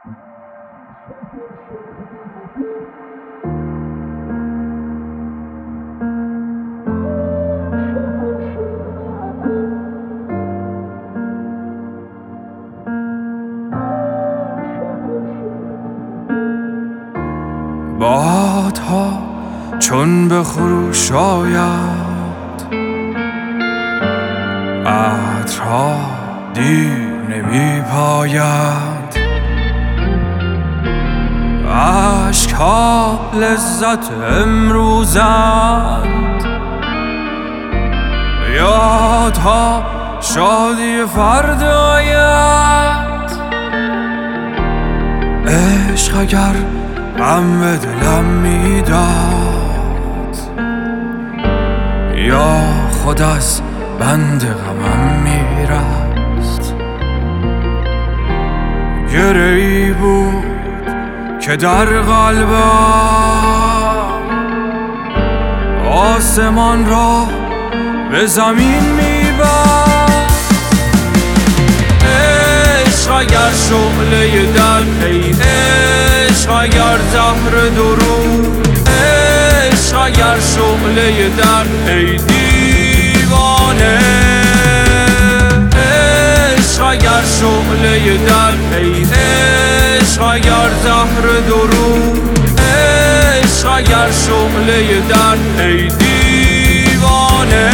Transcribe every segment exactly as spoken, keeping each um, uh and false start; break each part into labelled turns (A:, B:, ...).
A: بادها چون به خروش آید، عطرها دیر نمی پاید، عشقها لذت امروزند، یادها شادی فرداید. عشق اگر غم به دلم میداد، یا خود از بند غمم میرست. گره‌ای بود که در قلبم آسمان را به زمین میبست. عشق اگر شعله در پی، عشق اگر زهر درود، عشق اگر شعله در پی دیوانه، عشق اگر شعله در پی، عشق اگر زهر درود، عشق اگر شعله در پی دیوانه.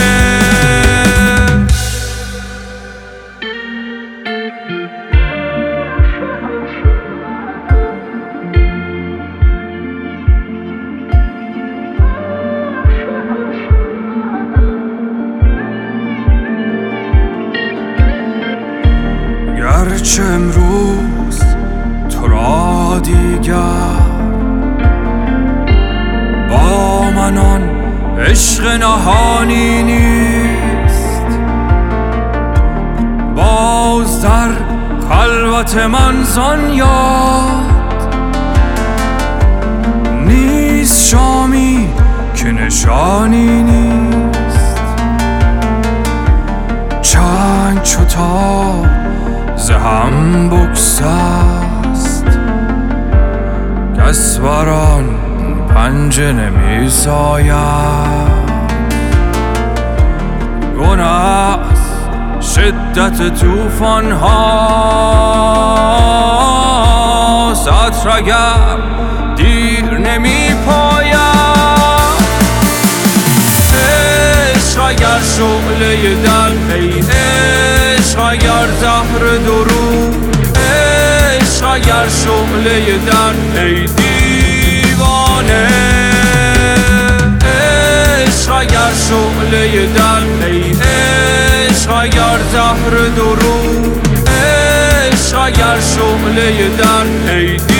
A: گرچه امروز تو را دیگر با من آن عشق نهانی نیست، باز در خلوت من زان یاد نیست شامی که نشانی نیست. چنگ چو تاب ز هم بگسست، کس بر آن پنجه نمی ساید. گنه است شدت طوفان هاست، عطر اگر دیر نمی پاید. عشق اگر شعله در پی، عشق اگر زهر درود، عشق اگر شعله در پی دیوانه، عشق اگر شعله در پی، عشق اگر زهر درود، عشق اگر شعله در پی